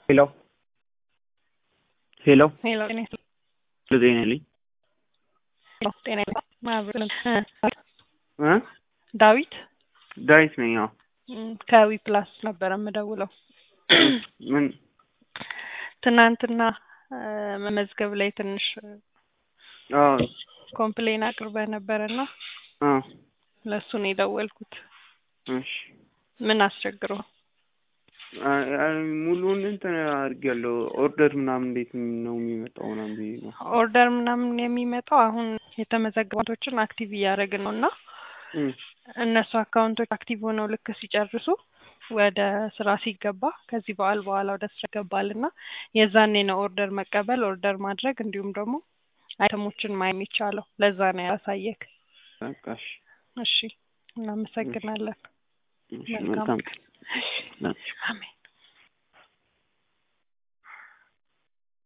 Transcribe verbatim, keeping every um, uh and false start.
ሄሎ ሄሎ ሄሎ እኔ ለዜናልኝ ጤና ማብረን እ ዳዊት ዳዊት ነኝ። አዎ ከዊ ፕላስ ነበር የምደውለው። ምን ትናንትና መመዝገብ ላይ ትንሽ አዎ ኮምፕሌን አቅርበህ ነበርና አዎ ለሱ ነው የደወልኩት። እሺ ምን አስቸግሮ? አይ ሙሉውን እንትን አድርጌያለሁ። ኦርደር ምናምን እንዴት ነው የሚመጣው? ምናምን ቢይ ነው ኦርደር ምናምን የሚመጣው አሁን የተመዘገቡቶችን አክቲቭ እያደረግን ነውና እነሱ አካውንቶች አክቲቭ ሆነው ልክ ሲጨርሱ ወደ ስራ ሲገባ ከዚህ በኋላ በኋላ ወደ ስራ ይገባልና የዛኔ ነው ኦርደር መቀበል ኦርደር ማድረግ እንዲሁም ደግሞ አይተሞችን ማየት የሚቻለው። ለዛ ነው ያሳየክ። በቃሽ። እሺ እናመሰግናለን። እሺ መልካም። አሜን።